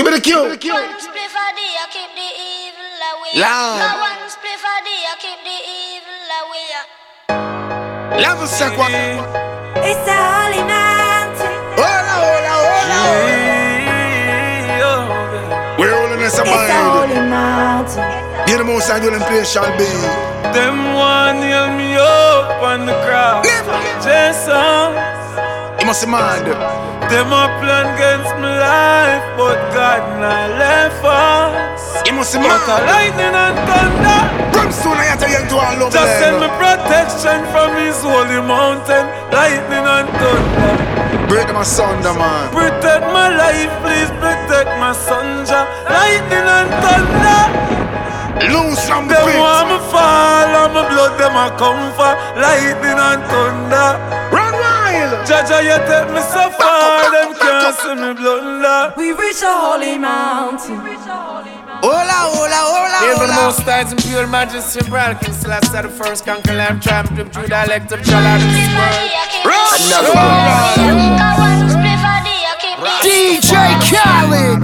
me the cue. One spliff a day, I keep the evil away. Lord. Now one spliff a day, I keep the evil away. Level second. It's a holy mountain. Hola. We're all in this It's a mind. holy mountain. Hear the most I do in place shall be. Them one nail me up on the cross. Jason, You must be mad. them a plan against my life, but God not left us. You must be But a mad. lightning and thunder Brimstone I have to yell to all love just send me them. protection from His holy mountain. Lightning and thunder, Break them asunder, man. protect my life, please protect my son. Jah. Lightning and thunder. Loose from the Them pit. want me fall and my blood them a come for lightning and thunder. Run wild. Jaja, you take me so far, them can't see me blunder. We reach a holy mountain. Hola. Hail for the most tides and pure majesty and broad King Celestia the first conquer lamb triumph of Judah elect of Jah out of this world. Another One spliff a day, I keep the DJ Khaled.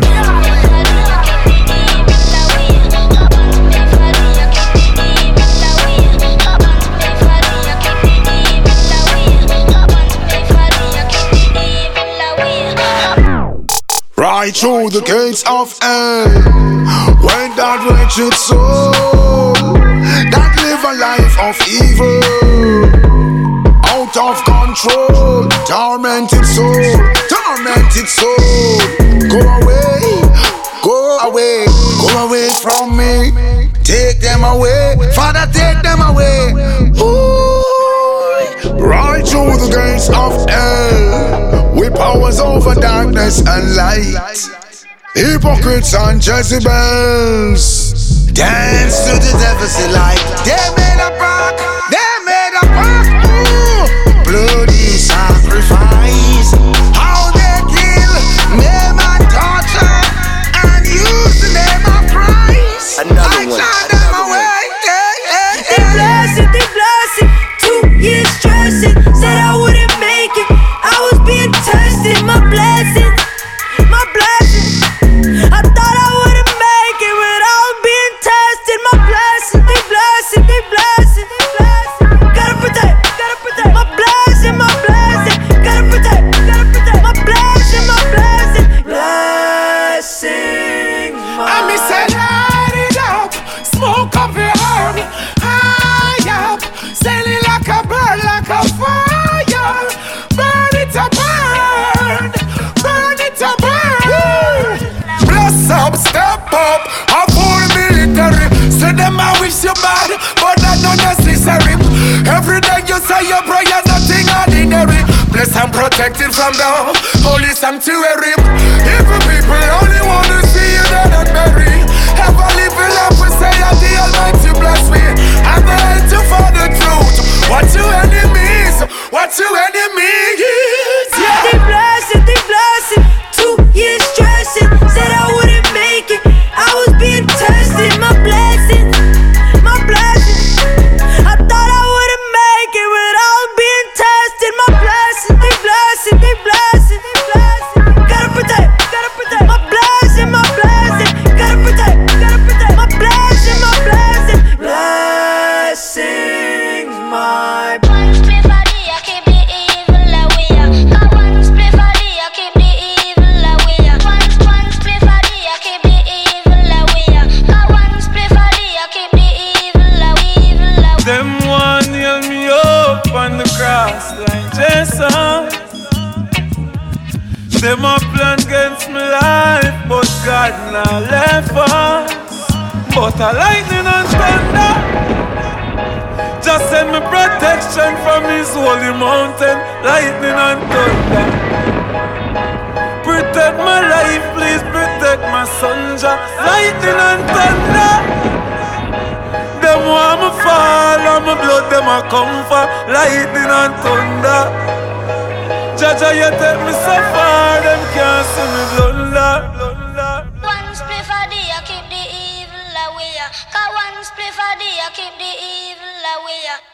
Right through the gates of hell went that wretched soul that live a life of evil, out of control, tormented soul. Go away from me. Take them away, Father, take them away. Ooh, right through the gates of hell, with powers over darkness and light, hypocrites and Jezebels dance to the devil's delight. They made a pact, ooh, bloody sacrifice. How they kill, maim and torture, and use the name of Christ. I shot them away. They blessed. 2 years stressing. Said I wouldn't make it. I was being tested. My blessing. I thought I wouldn't make it, but I was being tested. My blessing. They blessing. Gotta protect. My blessing. Gotta protect. My blessing. Blessing. I me say light it up, smoke up your herb, high up, sailing like a bird, like a fire. Burn it to burn. Bless up, step up, a full military. Say them I wish you bad, but that's not necessary. Every day you say your prayer, nothing ordinary. Blessed and protected from the holy sanctuary. Evil people only want to see you dead and buried. Ever live in love, we say that the Almighty bless me. I'm the hell to for the truth. What you enemies? Yeah. They blessed. 2 years stressing. Said I wouldn't make it. I was being tested. My blessing. I thought I wouldn't make it, but I was being tested. My blessing. They blessing. Gotta protect. My blessing. Gotta protect. My blessing. Blessing my. One spliff a day, I keep the evil away. One spliff a day, I keep the evil away. One spliff a day, I keep the evil away. One spliff a day, I keep the evil away. Them one nail me up on the cross like Jason. Them a plan against my life, but God not left us. But a lightning and thunder just send me protection from His holy mountain. Lightning and thunder, protect my life, please protect my son. Jah. Lightning and thunder. Them want me fall and my blood them a come for lightning and thunder. Jaja, you take me so far, them can't see me blunder. One spliff a day, I keep the evil away. One spliff a day, I keep the evil away.